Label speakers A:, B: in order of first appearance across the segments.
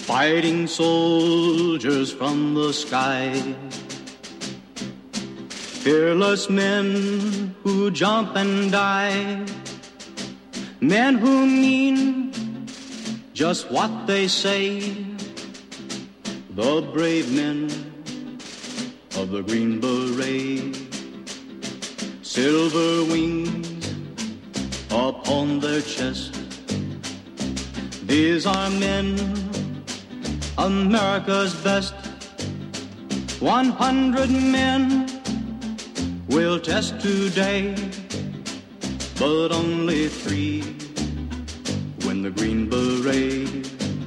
A: fighting soldiers from the sky, fearless men who jump and die, men who mean just what they say, the brave men of the Green Beret, silver wings upon their chest. These are men, America's best. 100 men will test today, but only 3 win the Green Beret.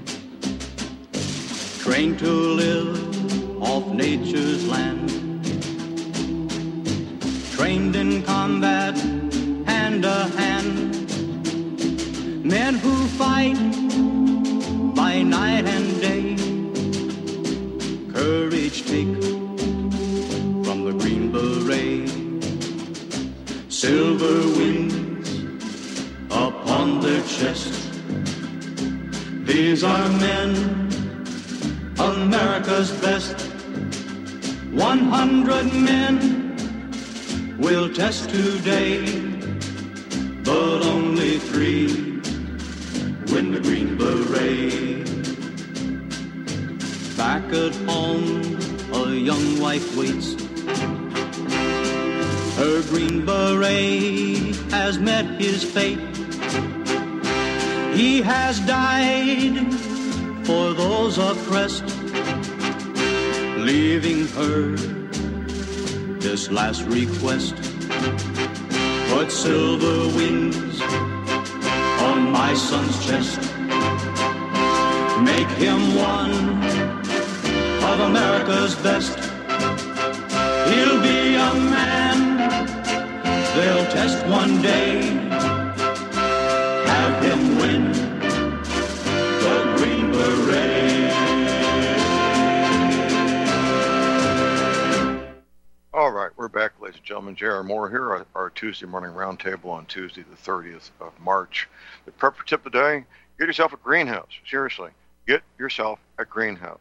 A: Trained to live off nature's land, trained in combat hand to hand, men who fight by night and day, courage take from the Green Beret, silver wings upon their chest. These are men, America's best. 100 men will test today, but only 3 win the Green Beret. Back at home, a young wife waits. Her Green Beret has met his fate. He has died for those oppressed, leaving her this last request. Put silver wings on my son's chest. Make him one of America's best. He'll be a man they'll test one day. Have him win the Green Beret.
B: All right, we're back, ladies and gentlemen. J.R. Moore here at our Tuesday morning roundtable on Tuesday, the 30th of March. The prepper tip of the day, get yourself a greenhouse. Seriously, get yourself a greenhouse.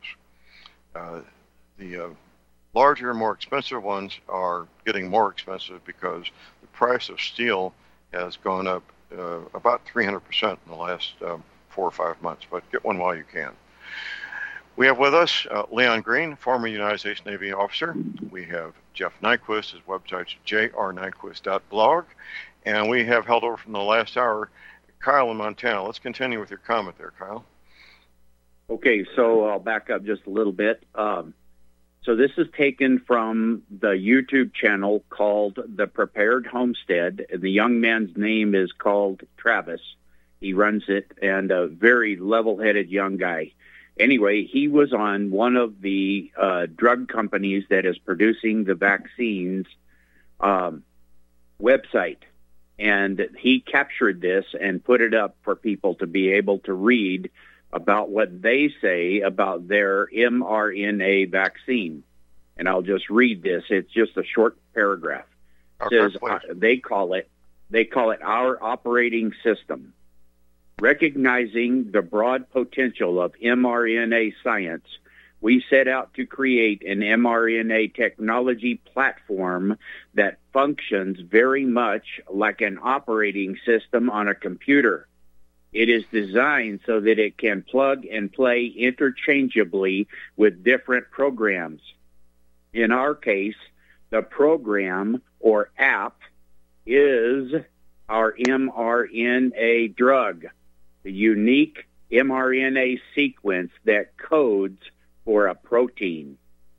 B: The larger and more expensive ones are getting more expensive because the price of steel has gone up about 300% in the last 4 or 5 months, but get one while you can. We have with us Leon Green, former United States Navy officer. We have Jeff Nyquist. His website's jrnyquist.blog. And we have held over from the last hour Kyle in Montana. Let's continue with your comment there, Kyle.
C: Okay, so I'll back up just a little bit. So this is taken from the YouTube channel called The Prepared Homestead. The young man's name is called Travis. He runs it, and a very level-headed young guy. Anyway, he was on one of the drug companies that is producing the vaccines website, and he captured this and put it up for people to be able to read about what they say about their mRNA vaccine. And I'll just read this. It's just a short paragraph. It says, they call it our operating system. Recognizing the broad potential of mRNA science, we set out to create an mRNA technology platform that functions very much like an operating system on a computer. It is designed so that it can plug and play interchangeably with different programs. In our case, the program or app is our mRNA drug, the unique mRNA sequence that codes for a protein.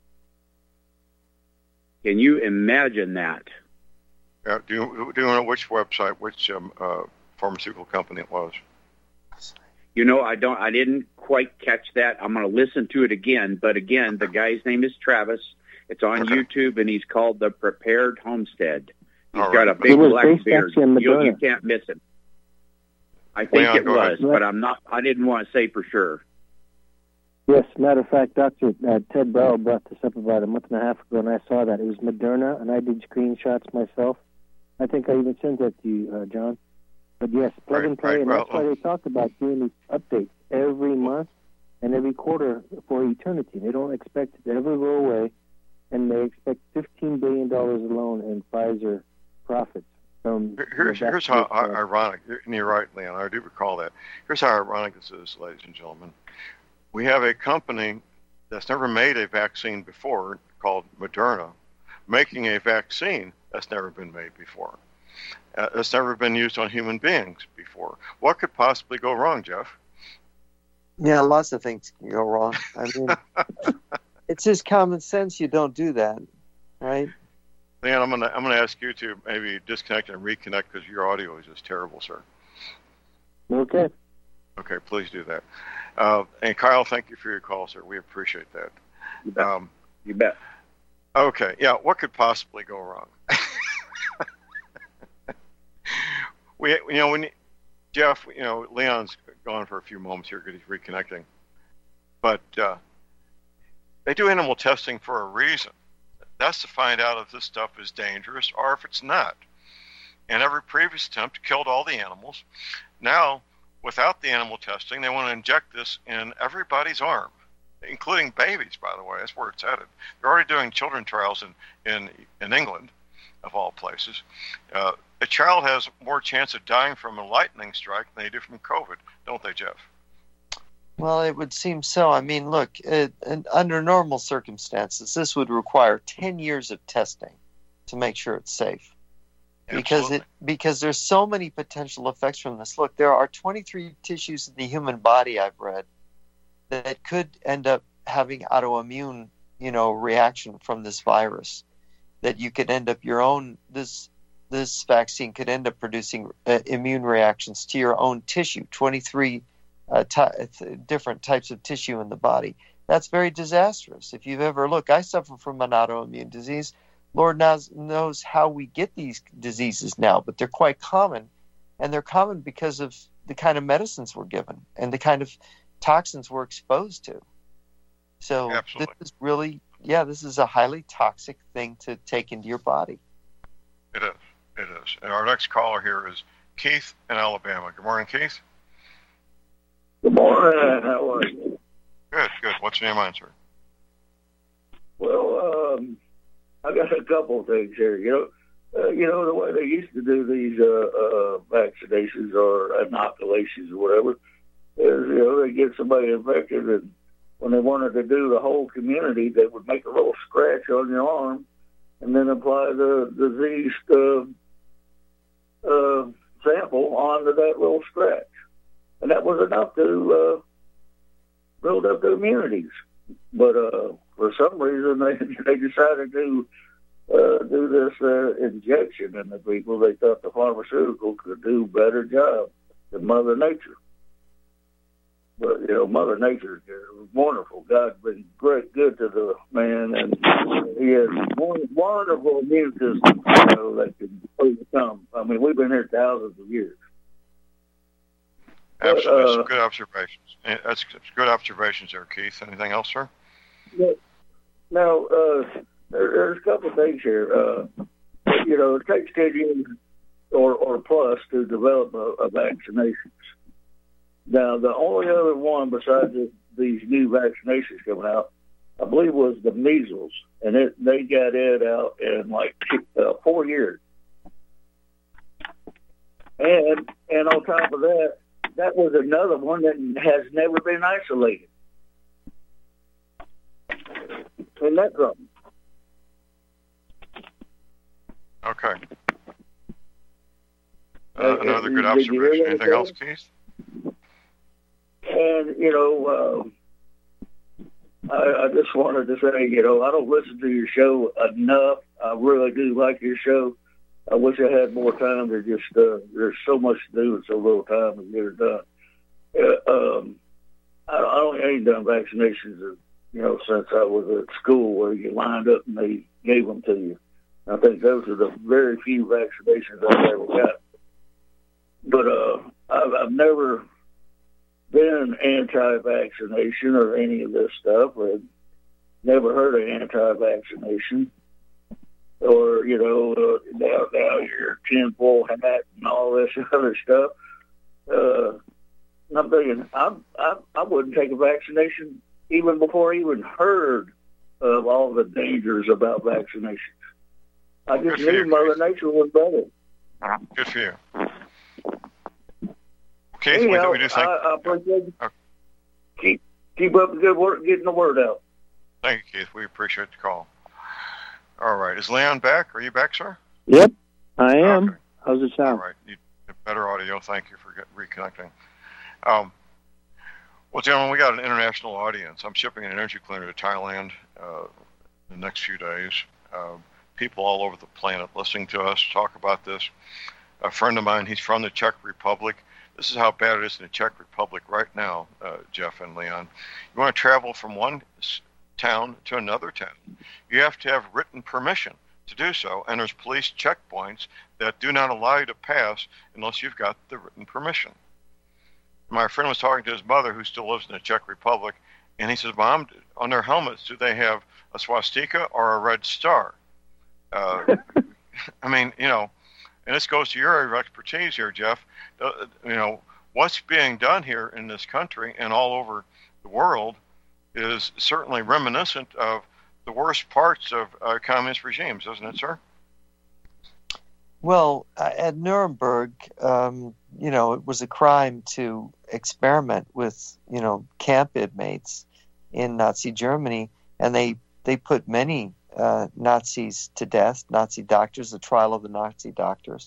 C: Can you imagine that?
B: Do you know which website, which pharmaceutical company it was?
C: You know, I didn't quite catch that. I'm going to listen to it again. But again, the guy's name is Travis. It's on YouTube, and he's called The Prepared Homestead. He's got a big black beard. You can't miss him. I think it was, but I didn't want to say for sure.
D: Yes, matter of fact, Dr. Ted Brower brought this up about a month and a half ago, and I saw that. It was Moderna, and I did screenshots myself. I think I even sent that to you, John. But yes, plug and play, and that's why they talk about doing these updates every month. and every quarter for eternity. They don't expect it to ever go away, and they expect $15 billion alone in Pfizer profits.
B: Here's how ironic, and you're right, Leon, I do recall that. Here's how ironic this is, ladies and gentlemen. We have a company that's never made a vaccine before called Moderna, making a vaccine that's never been made before. It's never been used on human beings before. What could possibly go wrong, Jeff?
E: Yeah, lots of things can go wrong. I mean, it's just common sense you don't do that, right?
B: Leon, I'm gonna ask you to maybe disconnect and reconnect because your audio is just terrible, sir.
D: Okay.
B: Okay, please do that. And Kyle, thank you for your call, sir. We appreciate that.
C: You bet. You bet.
B: Okay, yeah. What could possibly go wrong? Jeff, Leon's gone for a few moments here because he's reconnecting, but they do animal testing for a reason. That's to find out if this stuff is dangerous or if it's not. And every previous attempt killed all the animals. Now, without the animal testing, they want to inject this in everybody's arm, including babies, by the way. That's where it's headed. They're already doing children trials in England, of all places. A child has more chance of dying from a lightning strike than they do from COVID, don't they, Jeff?
E: Well, it would seem so. I mean, look, under normal circumstances, this would require 10 years of testing to make sure it's safe. Because there's so many potential effects from this. Look, there are 23 tissues in the human body, I've read, that could end up having autoimmune, reaction from this virus. That you could end up this vaccine could end up producing immune reactions to your own tissue, 23 different types of tissue in the body. That's very disastrous. If you've ever looked, I suffer from an autoimmune disease. Lord knows how we get these diseases now, but they're quite common, and they're common because of the kind of medicines we're given and the kind of toxins we're exposed to. So
B: Absolutely.
E: This is really, this is a highly toxic thing to take into your body.
B: It is. And our next caller here is Keith in Alabama. Good morning, Keith.
F: Good morning. How are you?
B: Good. What's your name on, sir?
F: Well, I got a couple of things here. The way they used to do these vaccinations or inoculations or whatever is, they get somebody infected, and when they wanted to do the whole community, they would make a little scratch on your arm and then apply the diseased sample onto that little scratch. And that was enough to build up the immunities. But for some reason, they decided to do this injection in the people. They thought the pharmaceutical could do a better job than Mother Nature. But, Mother Nature is wonderful. God's been good to the man, and he has wonderful immune system, that can overcome. I mean, we've been here thousands of years.
B: Absolutely. Some good observations. That's good observations there, Keith. Anything else, sir?
F: Now, there's a couple of things here. It takes 10 years or plus to develop a vaccination. Now, the only other one besides these new vaccinations coming out, I believe, was the measles, and they got it out in 4 years. And on top of that, that was another one that has never been isolated. And that's something.
B: Okay. Another good observation. Anything else, Keith?
F: And, I just wanted to say, I don't listen to your show enough. I really do like your show. I wish I had more time to just, there's so much to do in so little time to get it done. I ain't done vaccinations, since I was at school where you lined up and they gave them to you. I think those are the very few vaccinations I've ever got. But I've never been anti-vaccination or any of this stuff. I've never heard of anti-vaccination. Or, now your tinfoil hat and all this other stuff. I'm thinking I wouldn't take a vaccination even before I even heard of all the dangers about vaccinations. I just knew Mother Nature was better.
B: Good for you. Keith,
F: Anyhow,
B: we do think.
F: I appreciate it. Keep up the good work, getting the word out.
B: Thank you, Keith. We appreciate the call. All right. Is Leon back? Are you back, sir?
D: Yep, I am.
B: Okay.
D: How's it
B: All
D: sound?
B: right. You have better audio. Thank you for reconnecting. Well, gentlemen, we got an international audience. I'm shipping an energy cleaner to Thailand the next few days. People all over the planet listening to us talk about this. A friend of mine, he's from the Czech Republic. This is how bad it is in the Czech Republic right now, Jeff and Leon. You want to travel from one town to another town, you have to have written permission to do so, and there's police checkpoints that do not allow you to pass unless you've got the written permission. My friend was talking to his mother, who still lives in the Czech Republic, and he says, Mom, on their helmets, do they have a swastika or a red star? I mean, and this goes to your area of expertise here, Jeff. What's being done here in this country and all over the world is certainly reminiscent of the worst parts of communist regimes, isn't it, sir?
E: Well, at Nuremberg, it was a crime to experiment with, camp inmates in Nazi Germany, and they put many Nazis to death, Nazi doctors, the trial of the Nazi doctors.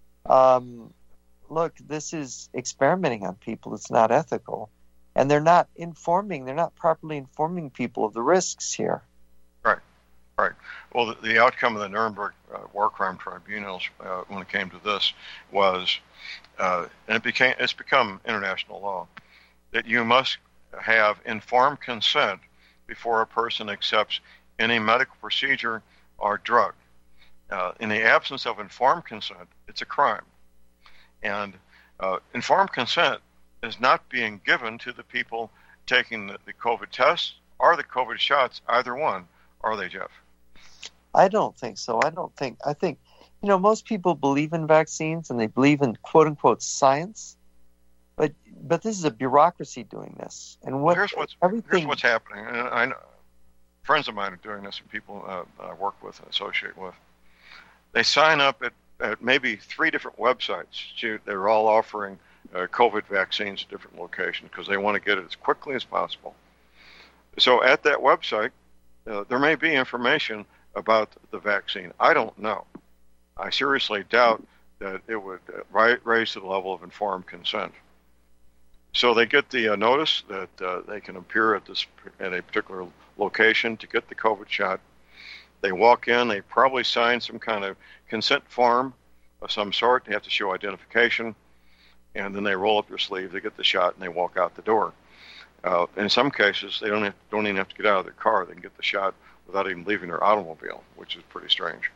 E: Look, this is experimenting on people. It's not ethical. And they're not properly informing people of the risks here.
B: Right. Well, the outcome of the Nuremberg war crime tribunals, when it came to this, was, and it's become international law, that you must have informed consent before a person accepts any medical procedure or drug. In the absence of informed consent, it's a crime. And informed consent is not being given to the people taking the COVID tests or the COVID shots, either one. Are they, Jeff?
E: I don't think so. I think, most people believe in vaccines and they believe in quote unquote science, but this is a bureaucracy doing this. And
B: here's what's happening. And I know friends of mine are doing this, and people I work with and associate with. They sign up at maybe 3 different websites. They're all offering COVID vaccines at different locations because they want to get it as quickly as possible. So at that website, there may be information about the vaccine. I don't know. I seriously doubt that it would raise to the level of informed consent. So they get the notice that they can appear at a particular location to get the COVID shot. They walk in, they probably sign some kind of consent form of some sort. They have to show identification, and then they roll up their sleeve, they get the shot, and they walk out the door. In some cases, they don't even have to get out of their car. They can get the shot without even leaving their automobile, which is pretty strange.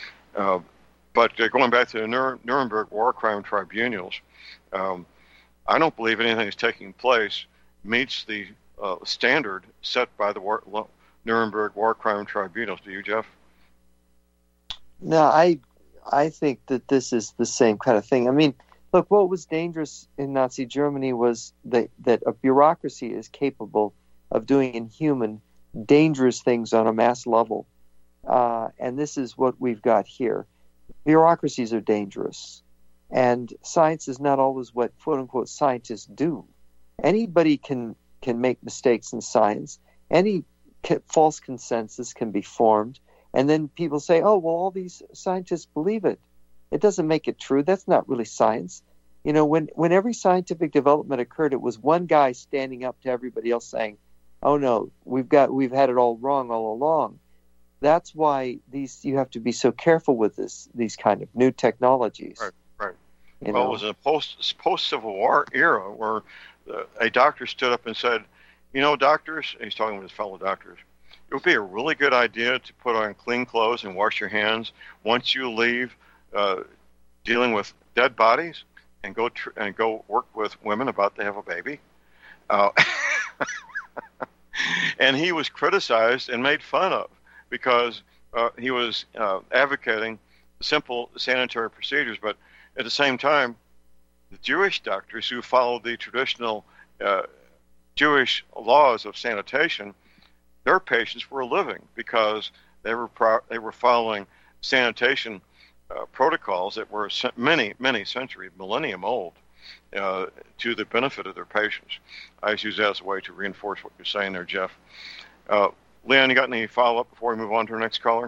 B: But going back to the Nuremberg war crime tribunals, I don't believe anything that's taking place meets the standard set by the Nuremberg war crime tribunals. Do you, Jeff?
E: No, I think that this is the same kind of thing. I mean, look, what was dangerous in Nazi Germany was that a bureaucracy is capable of doing inhuman, dangerous things on a mass level. And this is what we've got here. Bureaucracies are dangerous. And science is not always what quote-unquote scientists do. Anybody can make mistakes in science. Any false consensus can be formed. And then people say, oh, well, all these scientists believe it. It doesn't make it true. That's not really science. When every scientific development occurred, it was one guy standing up to everybody else saying, oh, no, we've had it all wrong all along. That's why you have to be so careful with these kind of new technologies.
B: Right. It was a post-Civil War era where a doctor stood up and said, doctors, and he's talking with his fellow doctors, it would be a really good idea to put on clean clothes and wash your hands once you leave dealing with dead bodies and go work with women about to have a baby. And he was criticized and made fun of because he was advocating simple sanitary procedures, but at the same time, the Jewish doctors who followed the traditional Jewish laws of sanitation, their patients were living because they were following sanitation protocols that were many centuries, millennium old, to the benefit of their patients. I just use that as a way to reinforce what you're saying there, Jeff. Leon, you got any follow-up before we move on to our next caller?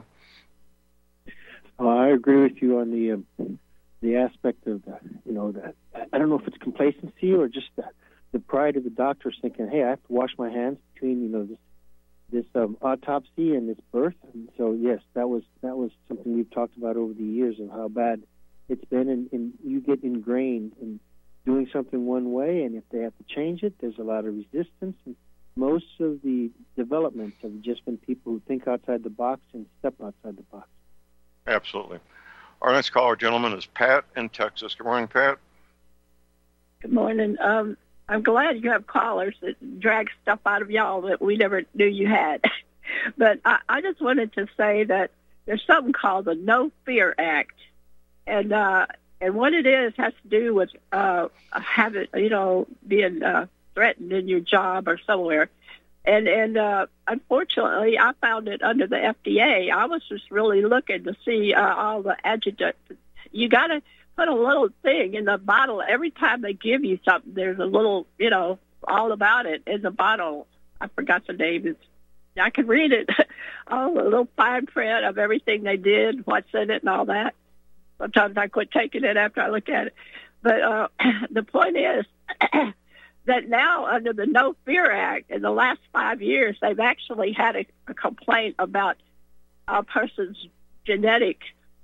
D: I agree with you on the aspect of that. I don't know if it's complacency or just the pride of the doctors thinking, hey, I have to wash my hands between this autopsy and this birth. And so yes, that was something we've talked about over the years of how bad it's been, and you get ingrained in doing something one way, and if they have to change it, there's a lot of resistance. And most of the developments have just been people who think outside the box and step outside the box.
B: Absolutely. Our next caller, gentleman, is Pat in Texas. Good morning, Pat.
G: Good morning. I'm glad you have callers that drag stuff out of y'all that we never knew you had. But I just wanted to say that there's something called the No Fear Act. And what it is has to do with having, being threatened in your job or somewhere. And unfortunately, I found it under the FDA. I was just really looking to see all the adjuvant. You got to put a little thing in the bottle every time they give you something. There's a little, all about it in the bottle. I forgot the name. I can read it. All the little fine print of everything they did, what's in it, and all that. Sometimes I quit taking it after I look at it. But the point is that now under the No Fear Act, in the last 5 years, they've actually had a complaint about a person's genetics.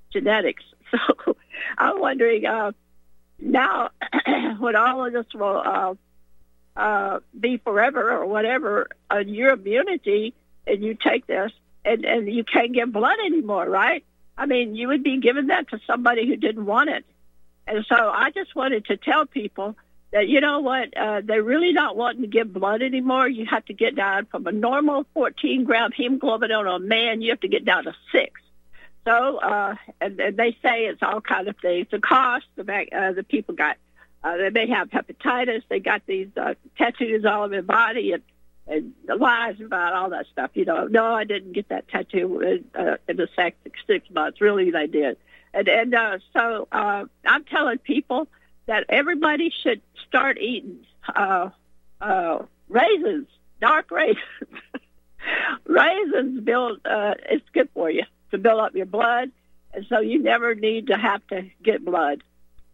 G: So I'm wondering now when all of this will be forever or whatever, your immunity, and you take this, and you can't give blood anymore, right? I mean, you would be giving that to somebody who didn't want it. And so I just wanted to tell people that, you know what, they're really not wanting to give blood anymore. You have to get down from a normal 14-gram hemoglobin on a man, you have to get down to 6. So, and they say it's all kind of things. The cost, the people got, they may have hepatitis. They got these tattoos all over their body and the lies about all that stuff. No, I didn't get that tattoo in the 6 months. Really, they did. And so I'm telling people that everybody should start eating raisins, dark raisins. Raisins it's good for you to build up your blood, and so you never need to have to get blood.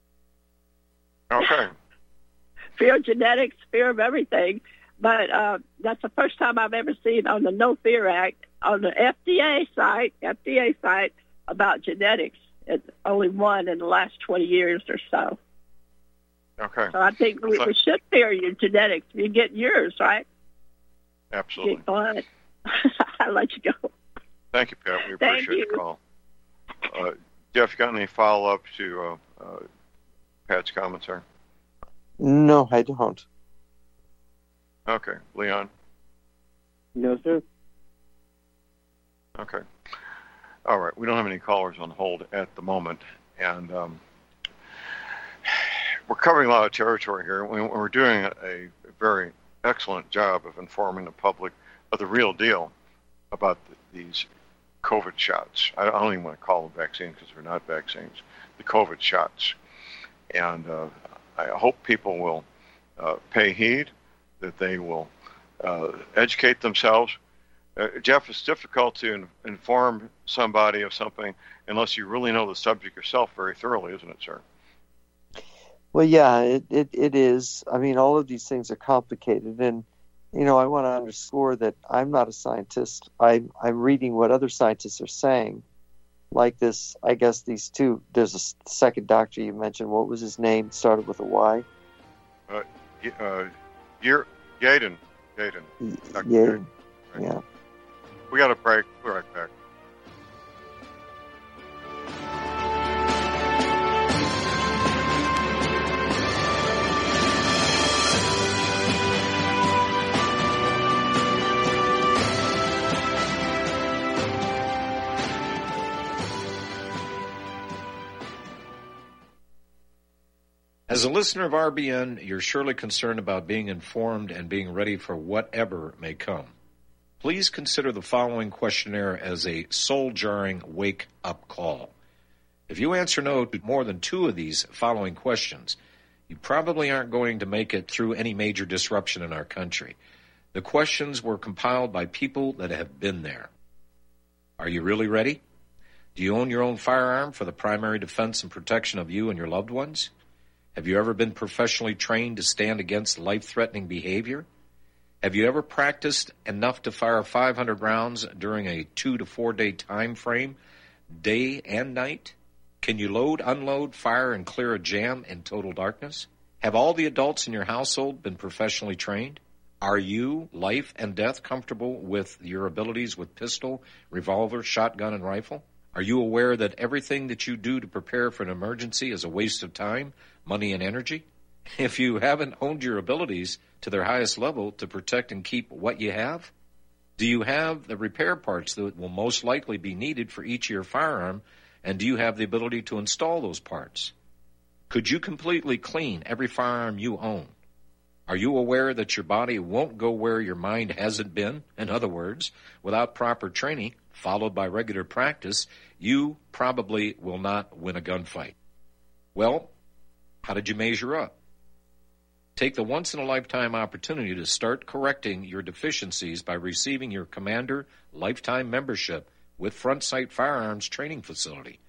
B: Okay.
G: Fear of genetics, fear of everything. But that's the first time I've ever seen on the No Fear Act, on the FDA site about genetics. It's only one in the last 20 years or so.
B: Okay.
G: So I think we should fear your genetics. You get yours, right?
B: Absolutely.
G: Get blood. I'll let you go.
B: Thank you, Pat. We appreciate the call. Jeff, you got any follow-up to Pat's commentary?
E: No, I don't.
B: Okay. Leon?
D: No, sir.
B: Okay. All right. We don't have any callers on hold at the moment, and we're covering a lot of territory here. We're doing a very excellent job of informing the public of the real deal about these COVID shots. I don't even want to call them vaccines because they're not vaccines. The COVID shots. And I hope people will pay heed, that they will educate themselves. Jeff, it's difficult to inform somebody of something unless you really know the subject yourself very thoroughly, isn't it, sir?
E: Well, yeah, it is. I mean, all of these things are complicated, and I want to underscore that I'm not a scientist. I'm reading what other scientists are saying, like this. I guess these two. There's a second doctor you mentioned. What was his name? Started with a Y.
B: Yaden.
E: Yaden. Yeah.
B: We got a break. We're right back.
H: As a listener of RBN, you're surely concerned about being informed and being ready for whatever may come. Please consider the following questionnaire as a soul-jarring wake-up call. If you answer no to more than 2 of these following questions, you probably aren't going to make it through any major disruption in our country. The questions were compiled by people that have been there. Are you really ready? Do you own your own firearm for the primary defense and protection of you and your loved ones? Have you ever been professionally trained to stand against life-threatening behavior? Have you ever practiced enough to fire 500 rounds during a 2 to 4 day time frame, day and night? Can you load, unload, fire, and clear a jam in total darkness? Have all the adults in your household been professionally trained? Are you, life and death, comfortable with your abilities with pistol, revolver, shotgun, and rifle? Are you aware that everything that you do to prepare for an emergency is a waste of time, money, and energy? If you haven't honed your abilities to their highest level to protect and keep what you have, do you have the repair parts that will most likely be needed for each of your firearm, and do you have the ability to install those parts? Could you completely clean every firearm you own? Are you aware that your body won't go where your mind hasn't been? In other words, without proper training, followed by regular practice, you probably will not win a gunfight. Well, how did you measure up? Take the once-in-a-lifetime opportunity to start correcting your deficiencies by receiving your Commander Lifetime Membership with Front Sight Firearms Training Facility.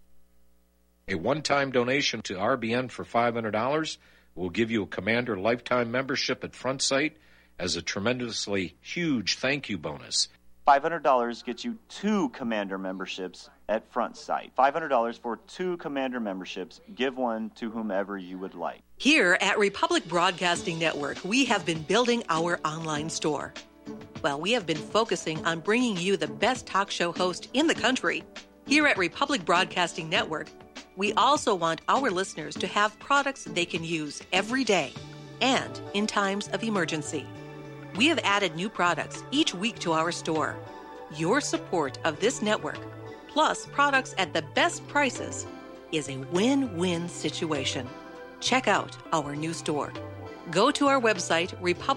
H: A one-time donation to RBN for $500 will give you a Commander Lifetime Membership at Front Sight as a tremendously huge thank you bonus.
I: $500 gets you 2 Commander memberships at Front Sight. $500 for 2 Commander memberships. Give one to whomever you would like.
J: Here at Republic Broadcasting Network, we have been building our online store. Well, we have been focusing on bringing you the best talk show host in the country. Here at Republic Broadcasting Network, we also want our listeners to have products they can use every day and in times of emergency. We have added new products each week to our store. Your support of this network, plus products at the best prices, is a win-win situation. Check out our new store. Go to our website,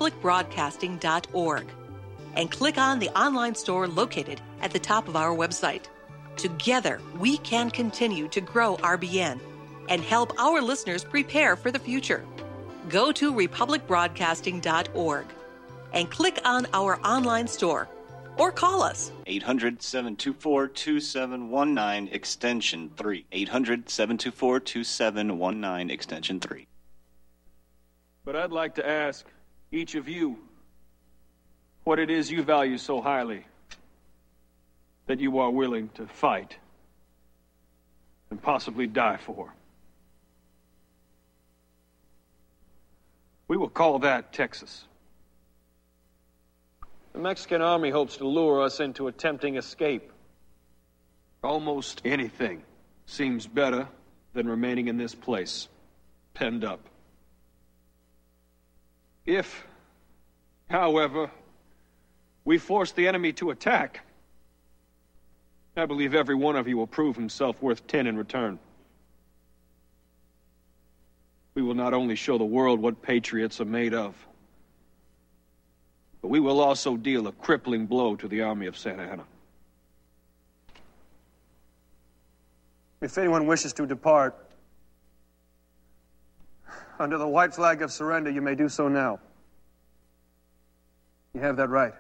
J: republicbroadcasting.org, and click on the online store located at the top of our website. Together, we can continue to grow RBN and help our listeners prepare for the future. Go to republicbroadcasting.org and click on our online store or call us.
I: 800-724-2719, extension 3. 800-724-2719, extension 3.
K: But I'd like to ask each of you what it is you value so highly that you are willing to fight and possibly die for. We will call that Texas. The Mexican army hopes to lure us into a tempting escape. Almost anything seems better than remaining in this place, penned up. If, however, we force the enemy to attack, I believe every one of you will prove himself worth 10 in return. We will not only show the world what patriots are made of, but we will also deal a crippling blow to the army of Santa Anna.
L: If anyone wishes to depart, under the white flag of surrender, you may do so now. You have that right.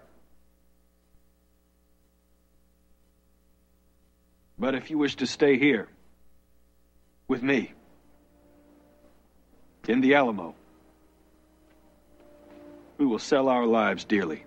K: But if you wish to stay here, with me, in the Alamo, we will sell our lives dearly.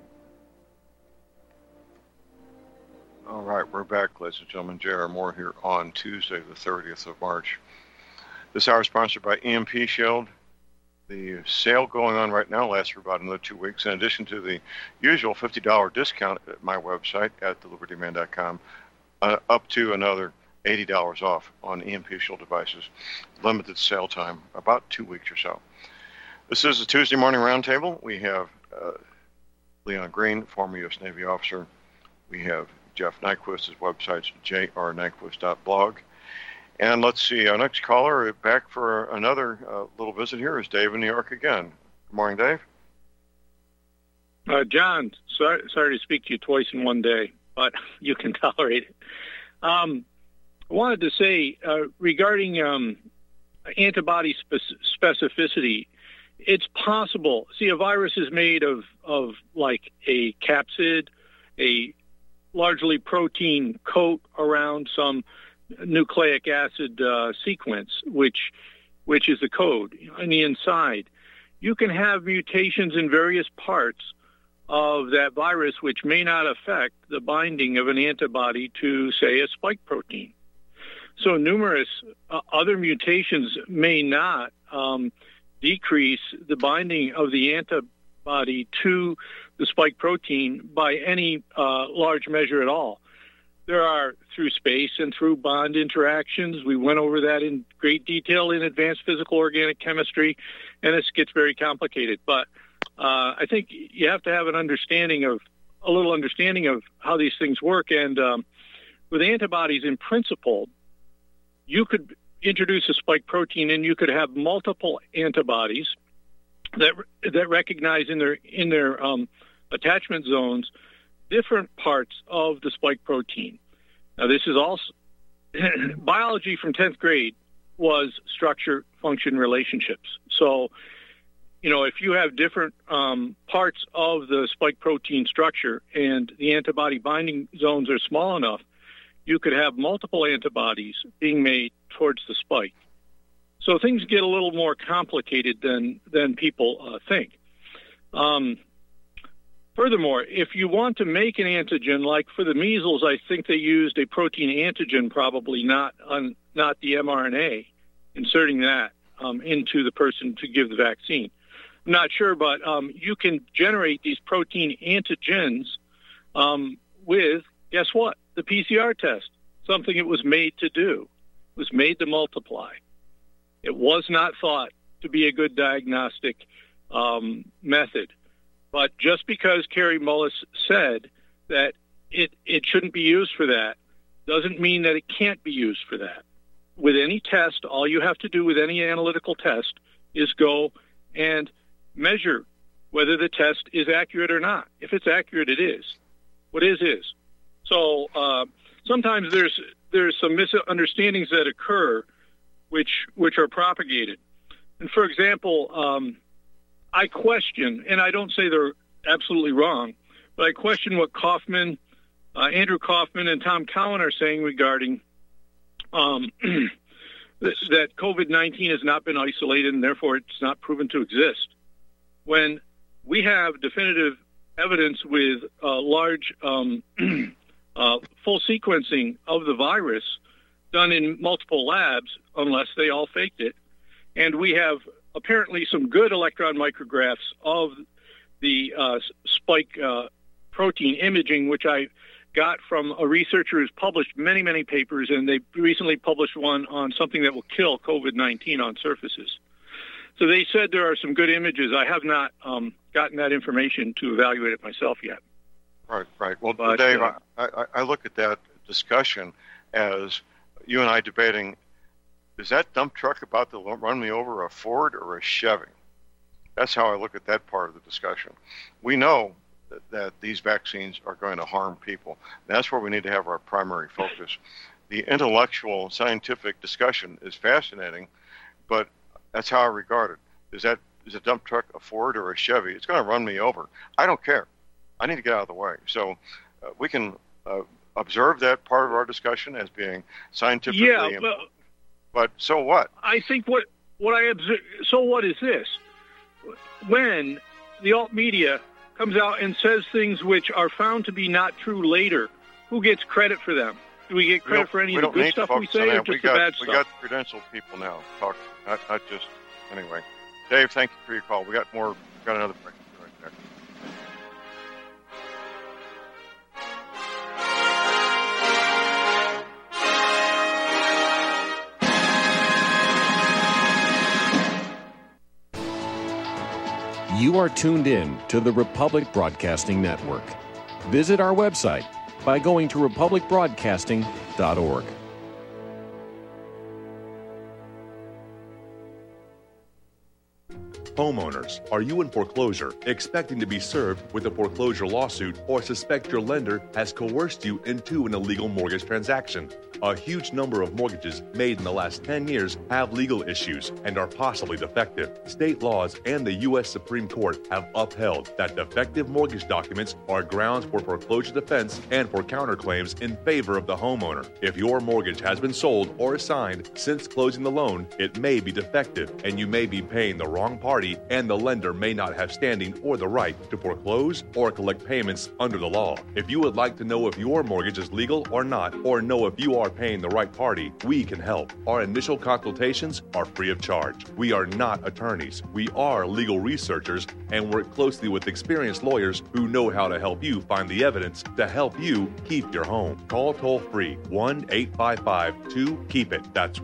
B: All right, we're back, ladies and gentlemen. J.R. Moore here on Tuesday, the 30th of March. This hour is sponsored by EMP Shield. The sale going on right now lasts for about another 2 weeks. In addition to the usual $50 discount at my website at thelibertyman.com, up to another $80 off on EMP Shield devices. Limited sale time, about 2 weeks or so. This is a Tuesday morning roundtable. We have Leon Green, former U.S. Navy officer. We have Jeff Nyquist. His website's jrnyquist.blog. And let's see, our next caller back for another little visit here is Dave in New York again. Good morning, Dave.
M: John, sorry to speak to you twice in one day, but you can tolerate it. I wanted to say regarding antibody specificity, it's possible. See, a virus is made of like a capsid, a largely protein coat around some nucleic acid sequence, which is the code on the inside. You can have mutations in various parts of that virus which may not affect the binding of an antibody to, say, a spike protein. So numerous other mutations may not decrease the binding of the antibody to the spike protein by any large measure at all. There are through space and through bond interactions. We went over that in great detail in advanced physical organic chemistry, and this gets very complicated. But I think you have to have a little understanding of how these things work. And with antibodies, in principle, you could introduce a spike protein, and you could have multiple antibodies that recognize in their attachment zones different parts of the spike protein. Now, this is also biology from 10th grade was structure-function relationships. So, if you have different parts of the spike protein structure and the antibody binding zones are small enough, you could have multiple antibodies being made towards the spike. So things get a little more complicated than people think. Furthermore, if you want to make an antigen, like for the measles, I think they used a protein antigen, probably not the mRNA, inserting that into the person to give the vaccine. I'm not sure, but you can generate these protein antigens with, guess what? The PCR test, something it was made to do. It was made to multiply. It was not thought to be a good diagnostic method. But just because Kary Mullis said that it shouldn't be used for that doesn't mean that it can't be used for that. With any test, all you have to do with any analytical test is go and measure whether the test is accurate or not. If it's accurate, it is. What is. So sometimes there's some misunderstandings that occur which are propagated. And for example, I question, and I don't say they're absolutely wrong, but I question what Andrew Kaufman and Tom Cowan are saying regarding that COVID-19 has not been isolated and therefore it's not proven to exist. When we have definitive evidence with large full sequencing of the virus done in multiple labs, unless they all faked it, and we have apparently some good electron micrographs of the spike protein imaging, which I got from a researcher who's published many, many papers, and they recently published one on something that will kill COVID-19 on surfaces. So they said there are some good images. I have not gotten that information to evaluate it myself yet.
B: Right. Well, but, Dave, I look at that discussion as you and I debating, is that dump truck about to run me over a Ford or a Chevy? That's how I look at that part of the discussion. We know that these vaccines are going to harm people. That's where we need to have our primary focus. The intellectual, scientific discussion is fascinating, but that's how I regard it. Is a dump truck a Ford or a Chevy? It's going to run me over. I don't care. I need to get out of the way. So we can observe that part of our discussion as being scientifically important. But so what?
M: I think what I observe. So what is this? When the alt media comes out and says things which are found to be not true later, who gets credit for them? Do we get credit for any of the good stuff we say, or just the bad stuff?
B: We got credentialed people now. Talk, not just anyway. Dave, thank you for your call. We got another break right there.
N: You are tuned in to the Republic Broadcasting Network. Visit our website by going to republicbroadcasting.org.
O: Homeowners, are you in foreclosure, expecting to be served with a foreclosure lawsuit, or suspect your lender has coerced you into an illegal mortgage transaction? A huge number of mortgages made in the last 10 years have legal issues and are possibly defective. State laws and the U.S. Supreme Court have upheld that defective mortgage documents are grounds for foreclosure defense and for counterclaims in favor of the homeowner. If your mortgage has been sold or assigned since closing the loan, it may be defective and you may be paying the wrong party, and the lender may not have standing or the right to foreclose or collect payments under the law. If you would like to know if your mortgage is legal or not, or know if you are paying the right party, we can help. Our initial consultations are free of charge. We are not attorneys. We are legal researchers and work closely with experienced lawyers who know how to help you find the evidence to help you keep your home. Call toll-free 1-855-2-KEEP-IT. That's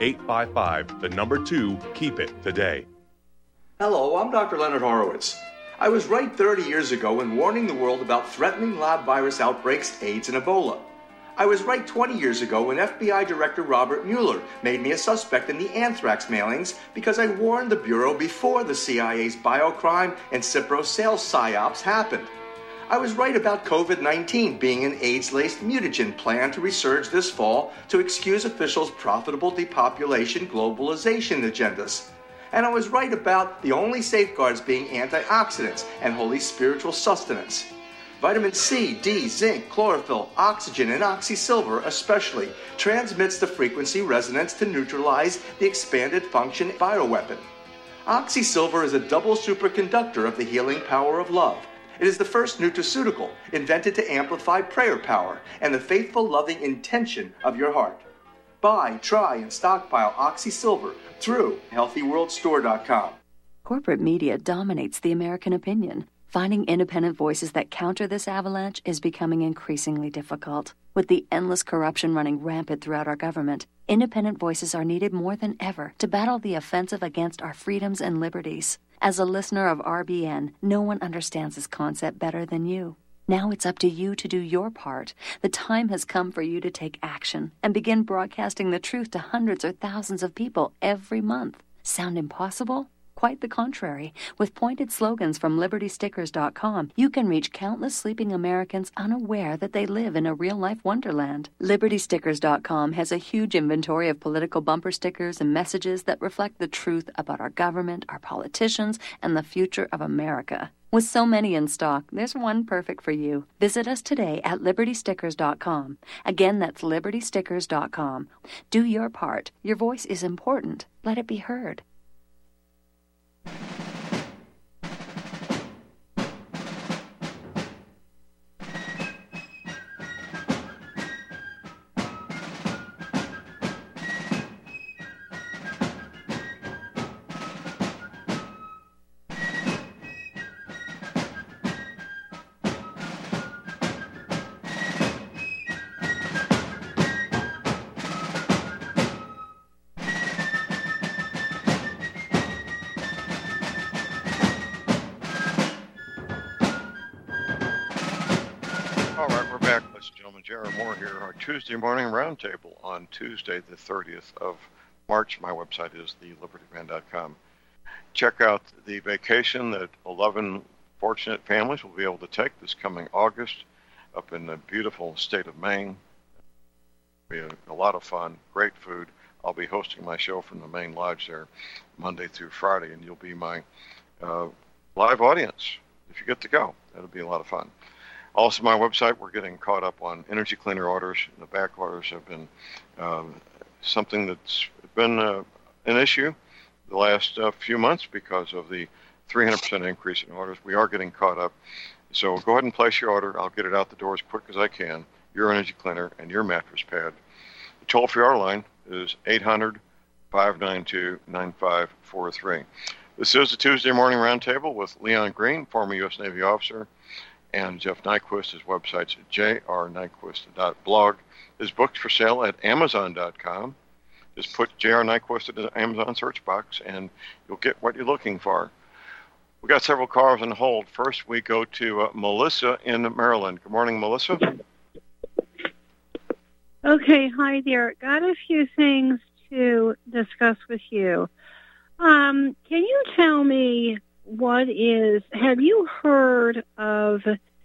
O: 1-855-2-KEEP-IT today.
P: Hello, I'm Dr. Leonard Horowitz. I was right 30 years ago in warning the world about threatening lab virus outbreaks, AIDS, and Ebola. I was right 20 years ago when FBI Director Robert Mueller made me a suspect in the anthrax mailings because I warned the Bureau before the CIA's biocrime and Cipro sales psyops happened. I was right about COVID-19 being an AIDS-laced mutagen planned to resurge this fall to excuse officials' profitable depopulation globalization agendas. And I was right about the only safeguards being antioxidants and holy spiritual sustenance. Vitamin C, D, zinc, chlorophyll, oxygen, and oxysilver especially transmits the frequency resonance to neutralize the expanded function bioweapon. Oxysilver is a double superconductor of the healing power of love. It is the first nutraceutical invented to amplify prayer power and the faithful, loving intention of your heart. Buy, try, and stockpile Oxysilver through HealthyWorldStore.com.
Q: Corporate media dominates the American opinion. Finding independent voices that counter this avalanche is becoming increasingly difficult. With the endless corruption running rampant throughout our government, independent voices are needed more than ever to battle the offensive against our freedoms and liberties. As a listener of RBN, no one understands this concept better than you. Now it's up to you to do your part. The time has come for you to take action and begin broadcasting the truth to hundreds or thousands of people every month. Sound impossible? Quite the contrary. With pointed slogans from LibertyStickers.com, you can reach countless sleeping Americans unaware that they live in a real-life wonderland. LibertyStickers.com has a huge inventory of political bumper stickers and messages that reflect the truth about our government, our politicians, and the future of America. With so many in stock, there's one perfect for you. Visit us today at LibertyStickers.com. Again, that's LibertyStickers.com. Do your part. Your voice is important. Let it be heard.
B: Jared Moore here, our Tuesday morning roundtable on Tuesday, the 30th of March. My website is thelibertyman.com. Check out the vacation that 11 fortunate families will be able to take this coming August up in the beautiful state of Maine. It'll be a lot of fun, great food. I'll be hosting my show from the Maine Lodge there Monday through Friday, and you'll be my live audience if you get to go. That'll be a lot of fun. Also, my website, we're getting caught up on energy cleaner orders. The back orders have been something that's been an issue the last few months because of the 300% increase in orders. We are getting caught up. So go ahead and place your order. I'll get it out the door as quick as I can, your energy cleaner and your mattress pad. The toll-free order line is 800-592-9543. This is the Tuesday Morning Roundtable with Leon Green, former U.S. Navy officer, and Jeff Nyquist. His website's jrnyquist.blog. His book's for sale at Amazon.com. Just put J.R. Nyquist in the Amazon search box, and you'll get what you're looking for. We got several callers on hold. First, we go to Melissa in Maryland. Good morning, Melissa.
R: Okay, hi there. Got a few things to discuss with you. Can you tell me have you heard of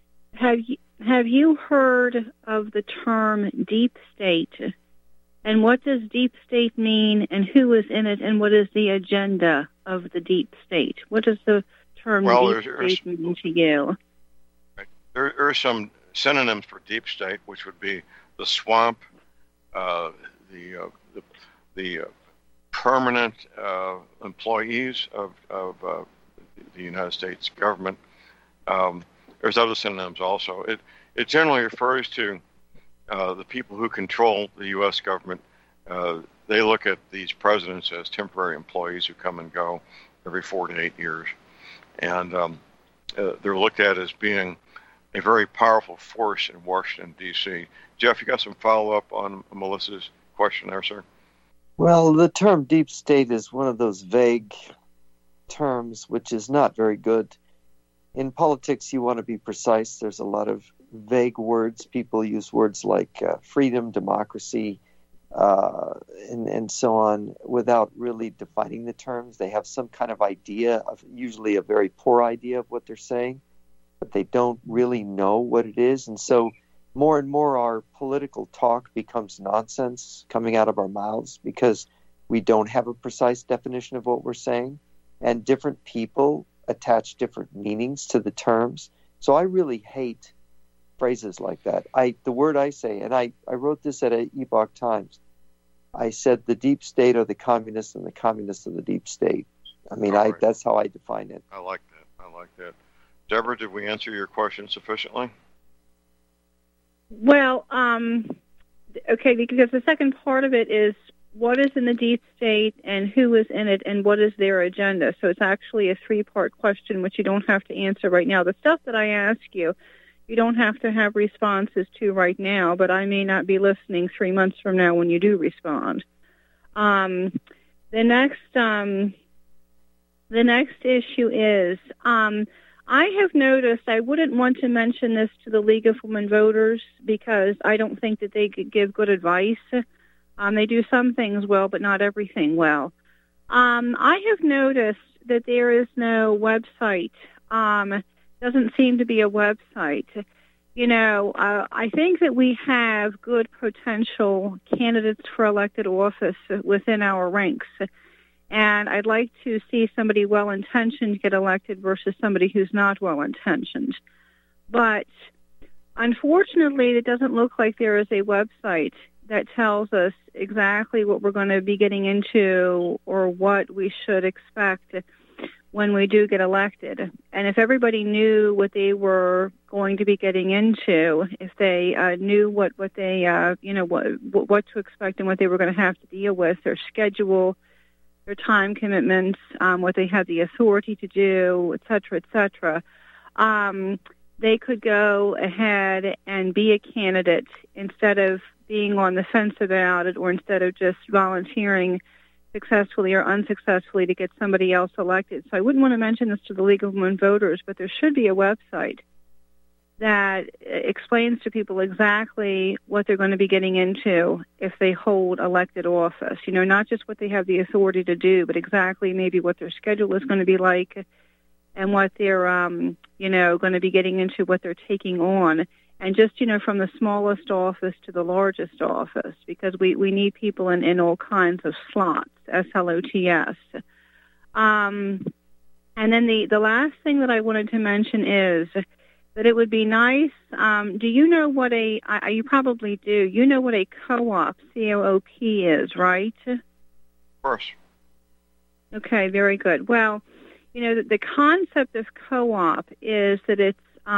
R: the term deep state? And what does deep state mean, and who is in it, and what is the agenda of the deep state? What does the term deep state mean to you?
B: There are some synonyms for deep state, which would be the swamp, the permanent employees of the United States government. There's other synonyms also. It generally refers to the people who control the U.S. government. They look at these presidents as temporary employees who come and go every 4 to 8 years. And they're looked at as being a very powerful force in Washington, D.C. Jeff, you got some follow-up on Melissa's question there, sir?
E: Well, the term deep state is one of those vague terms, which is not very good. In politics, you want to be precise. There's a lot of vague words. People use words like freedom, democracy, and so on without really defining the terms. They have some kind of idea, of usually a very poor idea of what they're saying, but they don't really know what it is. And so more and more our political talk becomes nonsense coming out of our mouths because we don't have a precise definition of what we're saying, and different people attach different meanings to the terms. So I really hate phrases like that. The word I say, and I wrote this at Epoch Times, I said the deep state are the communists and the communists are the deep state. I mean, right. That's how I define it.
B: I like that. Deborah, did we answer your question sufficiently?
R: Well, okay, because the second part of it is what is in the deep state and who is in it and what is their agenda. So it's actually a 3-part question, which you don't have to answer right now. The stuff that I ask you, you don't have to have responses to right now, but I may not be listening 3 months from now when you do respond. The next issue is, I have noticed, I wouldn't want to mention this to the League of Women Voters because I don't think that they could give good advice. They do some things well, but not everything well. I have noticed that there is no website. Doesn't seem to be a website. You know, I think that we have good potential candidates for elected office within our ranks. And I'd like to see somebody well-intentioned get elected versus somebody who's not well-intentioned. But unfortunately, it doesn't look like there is a website that tells us exactly what we're going to be getting into or what we should expect when we do get elected. And if everybody knew what they were going to be getting into, if they knew what they, what to expect and what they were going to have to deal with, their schedule, their time commitments, what they had the authority to do, et cetera, they could go ahead and be a candidate instead of being on the fence about it or instead of just volunteering successfully or unsuccessfully to get somebody else elected. So I wouldn't want to mention this to the League of Women Voters, but there should be a website that explains to people exactly what they're going to be getting into if they hold elected office. You know, not just what they have the authority to do, but exactly maybe what their schedule is going to be like and what they're, going to be getting into, what they're taking on. And just, from the smallest office to the largest office, because we need people in all kinds of slots, SLOTS. And then the last thing that I wanted to mention is that it would be nice. Do you know what you probably do. You know what a co-op, C-O-O-P is, right?
B: Of course.
R: Okay, very good. Well, the concept of co-op is that it's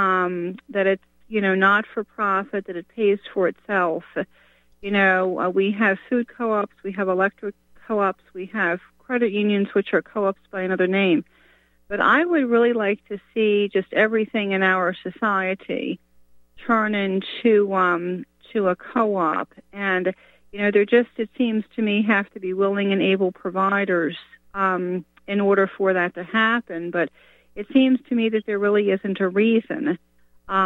R: not for profit, that it pays for itself. We have food co-ops, we have electric co-ops, we have credit unions, which are co-ops by another name. But I would really like to see just everything in our society turn into a co-op. And, there just, it seems to me, have to be willing and able providers in order for that to happen. But it seems to me that there really isn't a reason,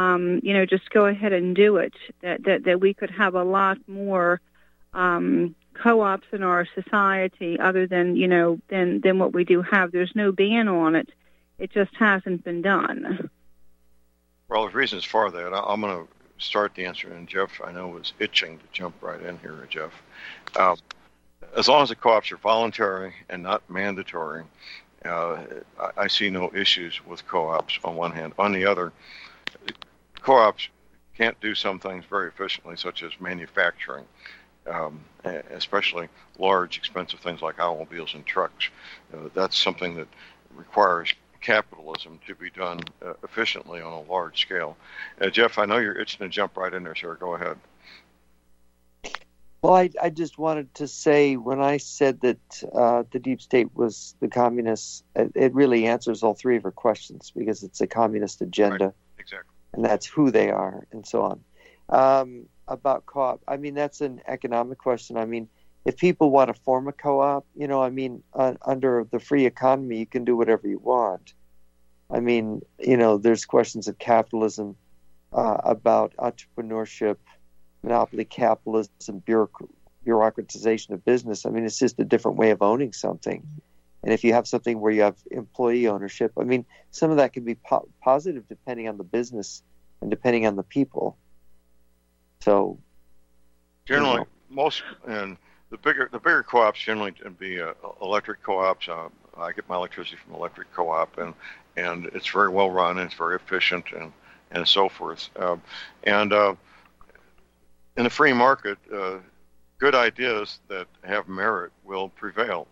R: just go ahead and do it, that we could have a lot more co-ops in our society, other than than what we do have. There's no ban on it. It just hasn't been done.
B: Well, there's reasons for that. I'm going to start the answer, and Jeff, I know, was itching to jump right in here, Jeff. As long as the co-ops are voluntary and not mandatory, I see no issues with co-ops on one hand. On the other, co-ops can't do some things very efficiently, such as manufacturing, especially large, expensive things like automobiles and trucks. That's something that requires capitalism to be done efficiently on a large scale. Jeff, I know you're itching to jump right in there, sir. Go ahead.
E: Well, I just wanted to say, when I said that the deep state was the communists, it really answers all three of her questions, because it's a communist agenda.
B: Right. Exactly.
E: And that's who they are, and so on. About co-op, I mean, that's an economic question. I mean, if people want to form a co-op, under the free economy, you can do whatever you want. I mean, there's questions of capitalism, about entrepreneurship, monopoly capitalism, bureaucratization of business. I mean, it's just a different way of owning something. And if you have something where you have employee ownership, I mean, some of that can be positive depending on the business and depending on the people. So,
B: generally, the bigger co-ops generally can be electric co-ops. I get my electricity from an electric co-op, and it's very well run, and it's very efficient, and so forth. In a free market, good ideas that have merit will prevail,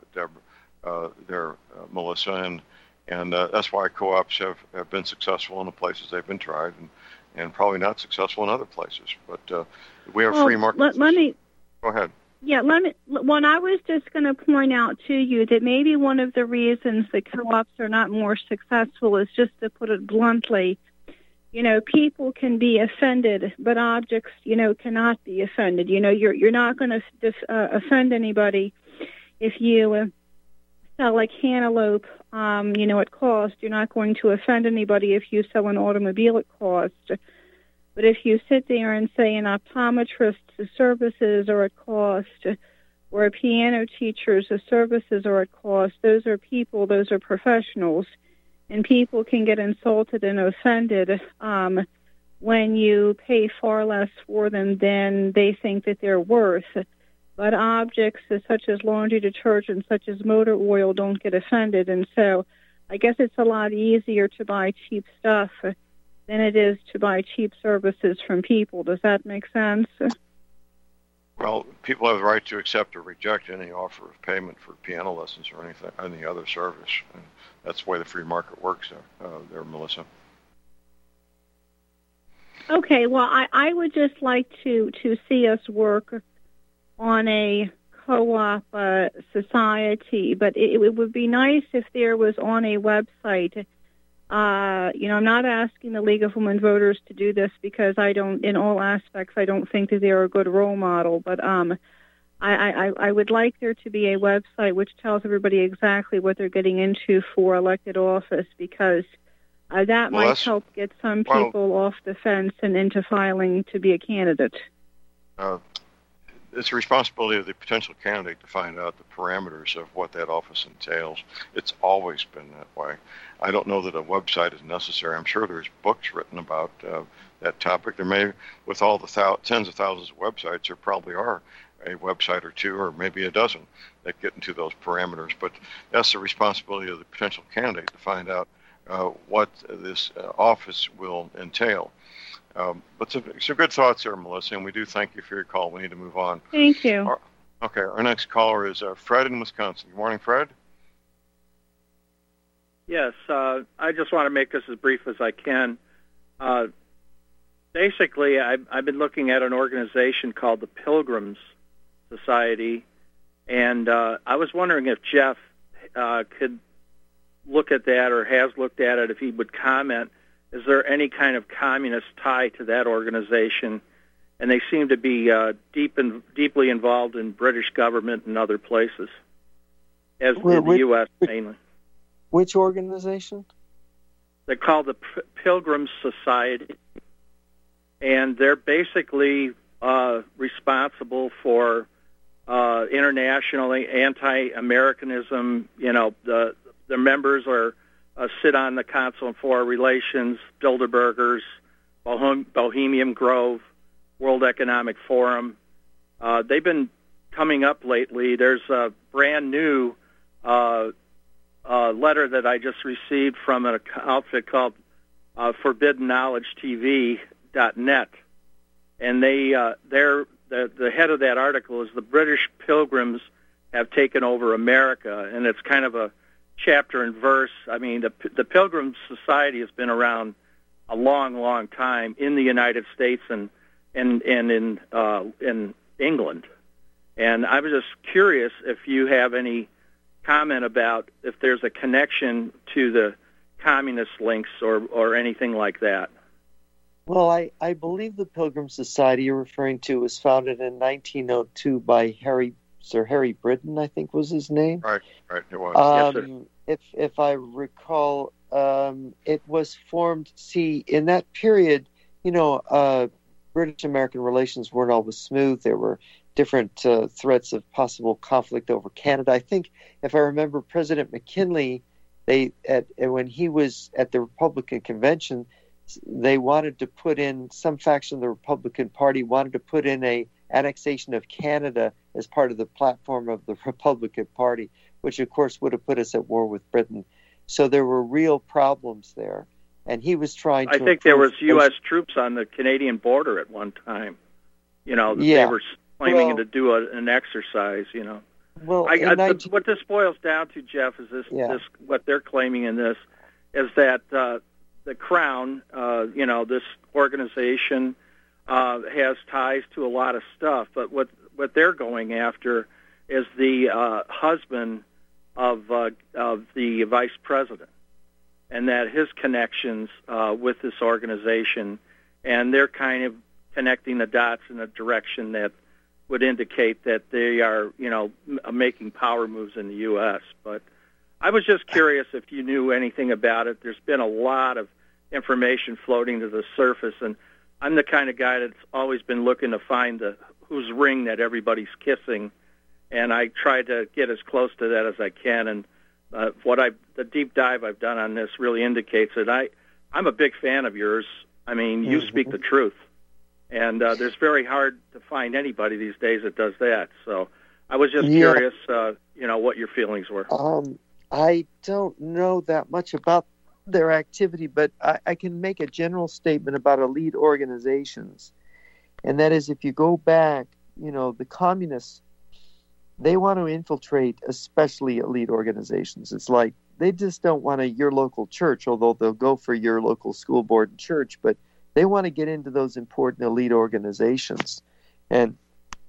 B: Melissa, and that's why co-ops have been successful in the places they've been tried, and probably not successful in other places. But we have free markets.
R: Let me
B: go ahead.
R: Yeah, I was just going to point out to you that maybe one of the reasons that co-ops are not more successful is, just to put it bluntly, people can be offended, but objects, cannot be offended. You're not going to offend anybody if you sell a cantaloupe, at cost. You're not going to offend anybody if you sell an automobile at cost. But if you sit there and say an optometrist's services are at cost, or a piano teacher's services are at cost, those are people, those are professionals. And people can get insulted and offended when you pay far less for them than they think that they're worth. But objects such as laundry detergent, such as motor oil, don't get offended. And so I guess it's a lot easier to buy cheap stuff than it is to buy cheap services from people. Does that make sense?
B: Well, people have the right to accept or reject any offer of payment for piano lessons or any other service. And that's the way the free market works there, Melissa. Okay,
R: well, I would just like to see us work on a co-op society, but it would be nice if there was on a website. I'm not asking the League of Women Voters to do this, because in all aspects, I don't think that they're a good role model, but I would like there to be a website which tells everybody exactly what they're getting into for elected office, because that might help get some people off the fence and into filing to be a candidate.
B: It's the responsibility of the potential candidate to find out the parameters of what that office entails. It's always been that way. I don't know that a website is necessary. I'm sure there's books written about that topic. There may, with all the tens of thousands of websites, there probably are a website or two, or maybe a dozen, that get into those parameters. But that's the responsibility of the potential candidate to find out what this office will entail. But some good thoughts there, Melissa, and we do thank you for your call. We need to move on.
R: Thank you.
B: Our next caller is Fred in Wisconsin. Good morning, Fred.
S: Yes, I just want to make this as brief as I can. Basically, I've been looking at an organization called the Pilgrims Society, and I was wondering if Jeff could look at that, or has looked at it, if he would comment. Is there any kind of communist tie to that organization? And they seem to be deeply involved in British government and other places, as in the U.S. mainly.
E: Which organization?
S: They're called the Pilgrims Society, and they're basically responsible for internationally anti-Americanism. You know, the members are sit on the Council on Foreign Relations, Bilderbergers, Bohemian Grove, World Economic Forum. They've been coming up lately. There's a brand new letter that I just received from an outfit called ForbiddenKnowledgeTV.net, and they're the head of that article is the British Pilgrims have taken over America, and it's kind of a chapter and verse. I mean, the Pilgrim Society has been around a long, long time in the United States and in England. And I was just curious if you have any comment about if there's a connection to the communist links or anything like that.
E: Well, I believe the Pilgrim Society you're referring to was founded in 1902 by Sir Harry Britton, I think was his name.
B: Right, it was.
S: Yes, sir.
E: If I recall, it was formed. See, in that period, British-American relations weren't always smooth. There were different threats of possible conflict over Canada. I think, if I remember, President McKinley, when he was at the Republican convention, they wanted to put in, some faction of the Republican Party wanted to put in a annexation of Canada as part of the platform of the Republican Party, which of course would have put us at war with Britain. So there were real problems there. And he was trying to...
S: I think there was U.S. troops on the Canadian border at one time. They were claiming to do an exercise,
E: Well,
S: what this boils down to, Jeff, is this what they're claiming in this is that the Crown, this organization has ties to a lot of stuff, but what they're going after is the husband of the vice president, and that his connections with this organization, and they're kind of connecting the dots in a direction that would indicate that they are, making power moves in the U.S. But I was just curious if you knew anything about it. There's been a lot of information floating to the surface, and I'm the kind of guy that's always been looking to find whose ring that everybody's kissing, and I try to get as close to that as I can. And the deep dive I've done on this really indicates that I'm a big fan of yours. I mean, you speak the truth, and there's very hard to find anybody these days that does that. So I was just curious, what your feelings were.
E: I don't know that much about their activity, but I can make a general statement about elite organizations. And that is, if you go back, the communists, they want to infiltrate especially elite organizations. It's like they just don't want your local church, although they'll go for your local school board and church, but they want to get into those important elite organizations. And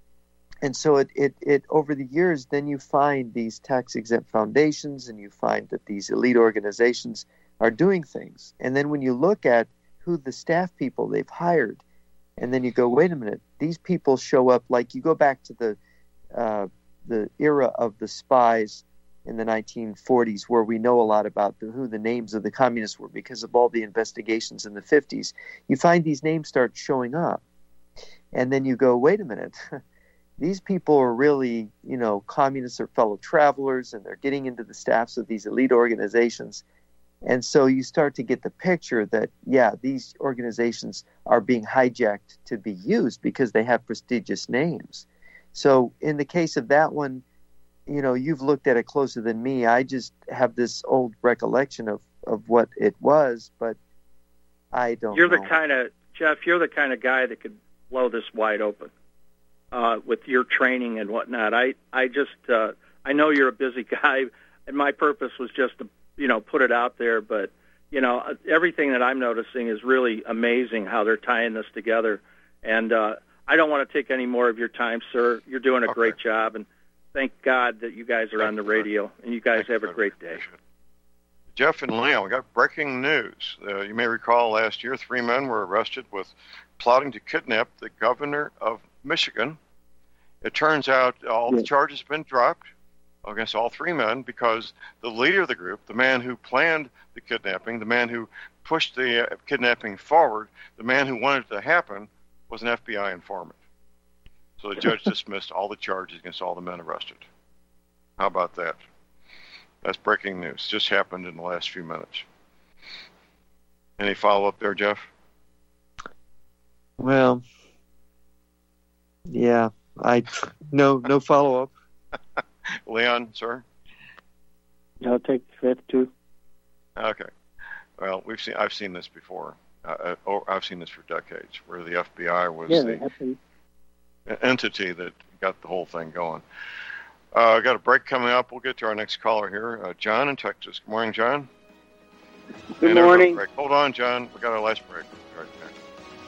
E: so it over the years, then you find these tax-exempt foundations, and you find that these elite organizations are doing things. And then when you look at who the staff people they've hired, and then you go, wait a minute, these people show up, like you go back to the era of the spies in the 1940s, where we know a lot about who the names of the communists were because of all the investigations in the 50s. You find these names start showing up. And then you go, wait a minute, these people are really, communists or fellow travelers, and they're getting into the staffs of these elite organizations. And so you start to get the picture that, these organizations are being hijacked to be used because they have prestigious names. So in the case of that one, you've looked at it closer than me. I just have this old recollection of what it was, but I don't know.
S: Jeff, you're the kind of guy that could blow this wide open with your training and whatnot. I know you're a busy guy, and my purpose was just to put it out there, but everything that I'm noticing is really amazing how they're tying this together. And I don't want to take any more of your time, sir. You're doing a great job, and thank God that you guys are on the radio, and you guys have a great day.
B: Jeff and Leon, we got breaking news. You may recall last year 3 men were arrested with plotting to kidnap the governor of Michigan. It turns out all the charges have been dropped against all 3 men because the leader of the group, the man who planned the kidnapping, the man who pushed the kidnapping forward, the man who wanted it to happen, was an FBI informant. So the judge dismissed all the charges against all the men arrested. How about that? That's breaking news. Just happened in the last few minutes. Any follow-up there, Jeff?
E: Well, yeah, no follow-up.
B: Leon, sir?
D: I'll take that too.
B: Okay. Well, I've seen this before. I've seen this for decades, where the FBI was the entity that got the whole thing going. Got a break coming up. We'll get to our next caller here. John in Texas. Good morning, John.
T: Good morning.
B: Hold on, John. We got our last break. We'll be right back.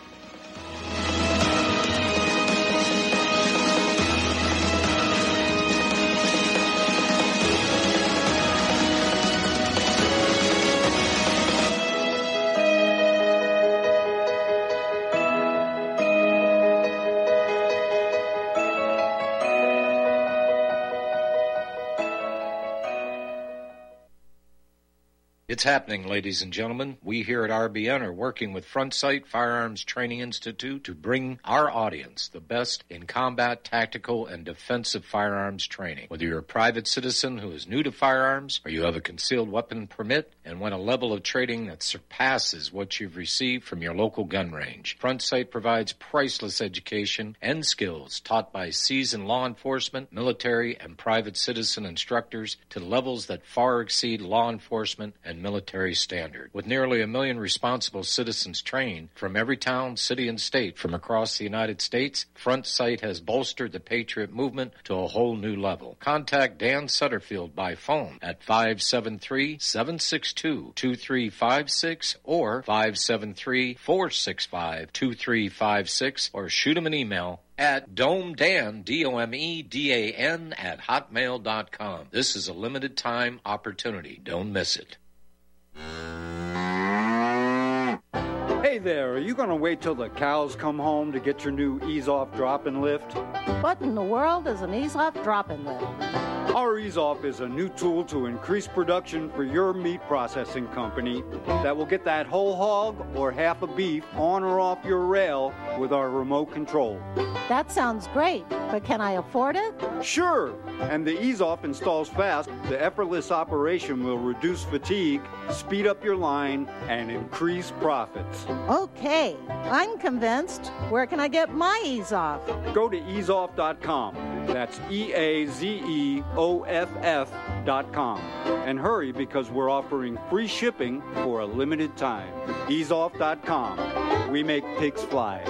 H: It's happening, ladies and gentlemen. We here at RBN are working with Front Sight Firearms Training Institute to bring our audience the best in combat, tactical, and defensive firearms training. Whether you're a private citizen who is new to firearms, or you have a concealed weapon permit and want a level of training that surpasses what you've received from your local gun range, Front Sight provides priceless education and skills taught by seasoned law enforcement, military, and private citizen instructors to levels that far exceed law enforcement and military standard. With nearly 1 million responsible citizens trained from every town, city, and state from across the United States, Front Sight has bolstered the Patriot movement to a whole new level. Contact Dan Sutterfield by phone at 573-762-2356 or 573-465-2356 or shoot him an email at domedan, DOMEDAN, at hotmail.com. This is a limited time opportunity. Don't miss it.
U: Hey there, are you going to wait till the cows come home to get your new ease-off drop-and lift?
V: What in the world is an ease-off drop-and lift?
U: Our ease-off is a new tool to increase production for your meat processing company that will get that whole hog or half a beef on or off your rail with our remote control.
V: That sounds great, but can I afford it?
U: Sure, and the ease-off installs fast. The effortless operation will reduce fatigue, speed up your line, and increase profits.
V: Okay, I'm convinced. Where can I get my ease-off?
U: Go to easeoff.com. That's EAZEOFF.com. And hurry, because we're offering free shipping for a limited time. Easeoff.com. We make pigs fly.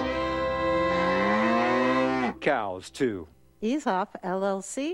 U: Cows, too.
V: EaseOff, LLC,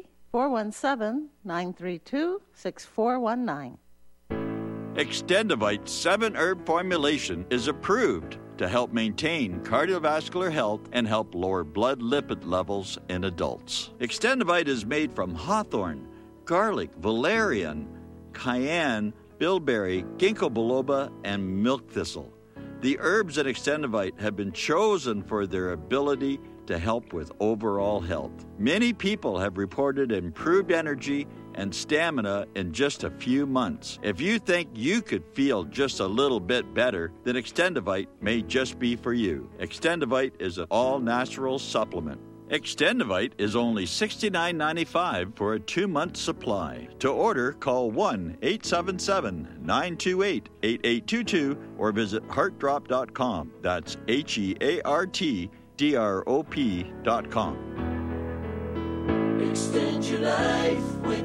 V: 417-932-6419.
W: Extendivite 7-herb formulation is approved to help maintain cardiovascular health and help lower blood lipid levels in adults. Extendivite is made from hawthorn, garlic, valerian, cayenne, bilberry, ginkgo biloba, and milk thistle. The herbs in Extendivite have been chosen for their ability to help with overall health. Many people have reported improved energy and stamina in just a few months. If you think you could feel just a little bit better, then Extendivite may just be for you. Extendivite is an all-natural supplement. Extendivite is only $69.95 for a 2-month supply. To order, call 1-877-928-8822 or visit heartdrop.com. That's HEARTDROP.com.
A: Extend your life with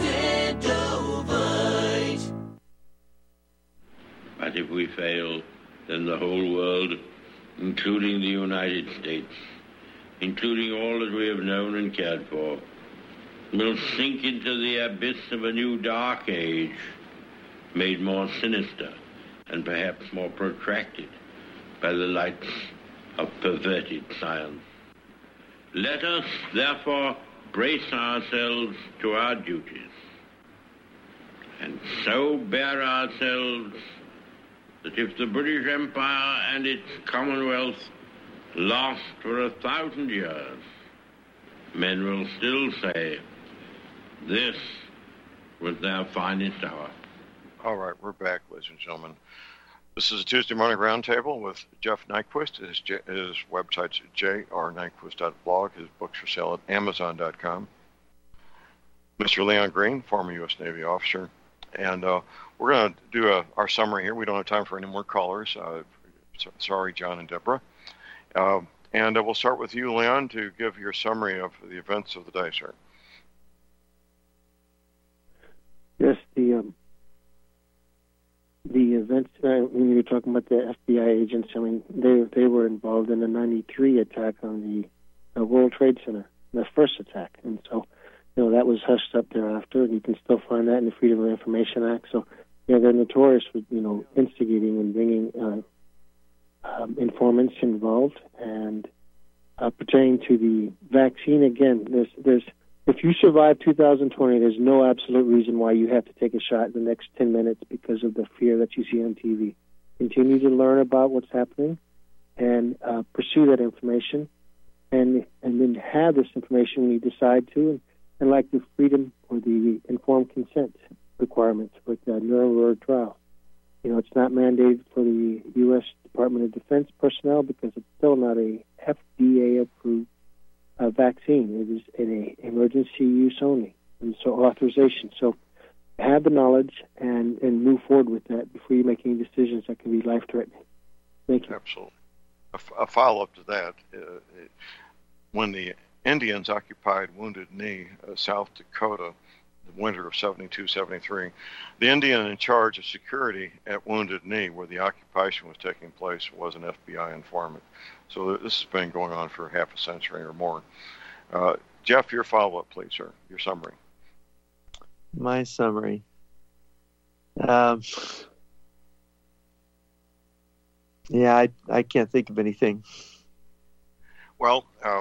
A: Extendovite.
X: But if we fail, then the whole world, including the United States, including all that we have known and cared for, will sink into the abyss of a new dark age, made more sinister and perhaps more protracted by the lights of perverted science. Let us, therefore, brace ourselves to our duties, and so bear ourselves that if the British Empire and its Commonwealth last for 1,000 years, men will still say, this was their finest hour.
B: All right, we're back, ladies and gentlemen. This is a Tuesday morning roundtable with Jeff Nyquist. His website's jrnyquist.blog. His books for sale at amazon.com. Mr. Leon Green, former U.S. Navy officer. And we're going to do our summary here. We don't have time for any more callers. Sorry, John and Deborah. And we'll start with you, Leon, to give your summary of the events of the day, sir.
D: Yes, the events, when you were talking about the FBI agents, I mean, they were involved in the 93 attack on the World Trade Center, the first attack. And so, that was hushed up thereafter, and you can still find that in the Freedom of Information Act. So, they're notorious for, instigating and bringing informants involved. And pertaining to the vaccine, again, there's if you survive 2020, there's no absolute reason why you have to take a shot in the next 10 minutes because of the fear that you see on TV. Continue to learn about what's happening and pursue that information, and then have this information when you decide to, and like the freedom or the informed consent requirements with the Nuremberg trial. It's not mandated for the U.S. Department of Defense personnel because it's still not a FDA-approved vaccine. It is in a emergency use only, and so authorization. So have the knowledge and move forward with that before you make any decisions that can be life-threatening. Thank you.
B: Absolutely. A follow-up to that, when the Indians occupied Wounded Knee, South Dakota, the winter of 72-73, the Indian in charge of security at Wounded Knee, where the occupation was taking place, was an FBI informant. So this has been going on for half a century or more. Jeff, your follow-up, please, sir. Your summary.
E: My summary. Yeah, I can't think of anything.
B: Well,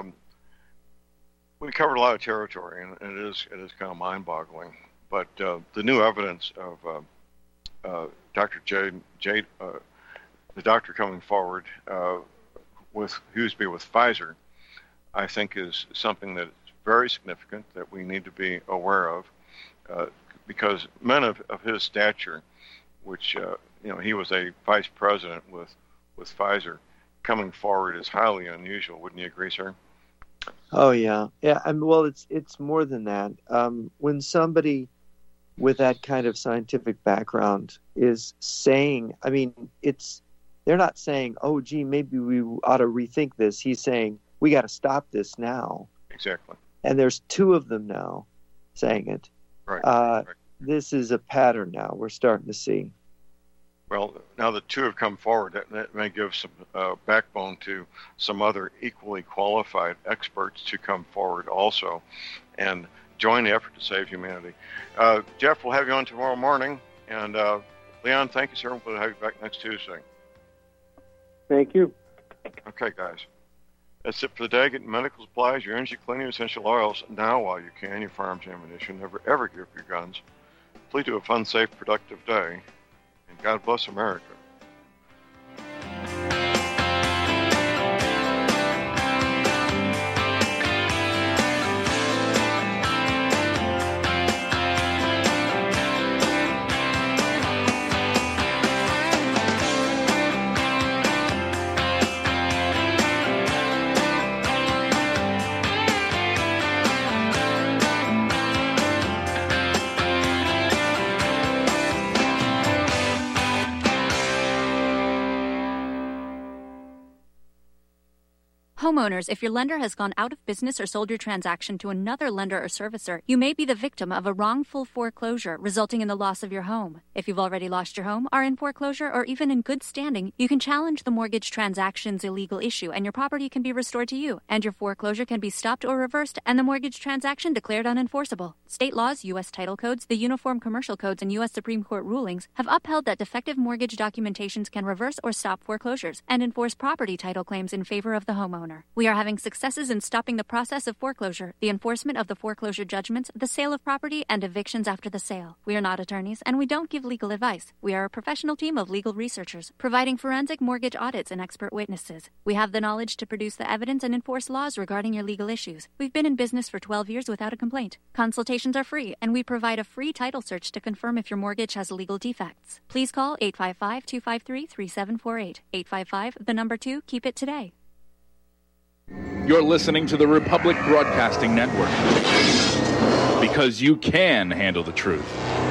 B: we covered a lot of territory, and it is kind of mind-boggling. But the new evidence of Dr. Jade, the doctor coming forward with Huseby with Pfizer, I think is something that is very significant that we need to be aware of, because men of his stature, which he was a vice president with Pfizer, coming forward is highly unusual. Wouldn't you agree, sir?
E: Oh yeah. Well, it's more than that. When somebody with that kind of scientific background is saying, they're not saying, "Oh, gee, maybe we ought to rethink this." He's saying, "We got to stop this now."
B: Exactly.
E: And there's two of them now saying it.
B: Right.
E: Right. This is a pattern now we're starting to see.
B: Well, now that two have come forward, that may give some backbone to some other equally qualified experts to come forward also and join the effort to save humanity. Jeff, we'll have you on tomorrow morning. And Leon, thank you, sir. We'll have you back next Tuesday. Thank you. Okay, guys. That's it for the day. Get medical supplies, your energy cleaning, essential oils now while you can, your firearms ammunition. Never, ever give up your guns. Please do a fun, safe, productive day. And God bless America.
C: Homeowners, if your lender has gone out of business or sold your transaction to another lender or servicer, you may be the victim of a wrongful foreclosure, resulting in the loss of your home. If you've already lost your home, are in foreclosure, or even in good standing, you can challenge the mortgage transaction's illegal issue, and your property can be restored to you, and your foreclosure can be stopped or reversed, and the mortgage transaction declared unenforceable. State laws, U.S. title codes, the Uniform Commercial Codes, and U.S. Supreme Court rulings have upheld that defective mortgage documentations can reverse or stop foreclosures and enforce property title claims in favor of the homeowner. We are having successes in stopping the process of foreclosure, the enforcement of the foreclosure judgments, the sale of property, and evictions after the sale. We are not attorneys, and we don't give legal advice. We are a professional team of legal researchers, providing forensic mortgage audits and expert witnesses. We have the knowledge to produce the evidence and enforce laws regarding your legal issues. We've been in business for 12 years without a complaint. Consultation Consultations are free, and we provide a free title search to confirm if your mortgage has legal defects. Please call 855-253-3748. 855, 2, keep it today.
F: You're listening to the Republic Broadcasting Network, because you can handle the truth.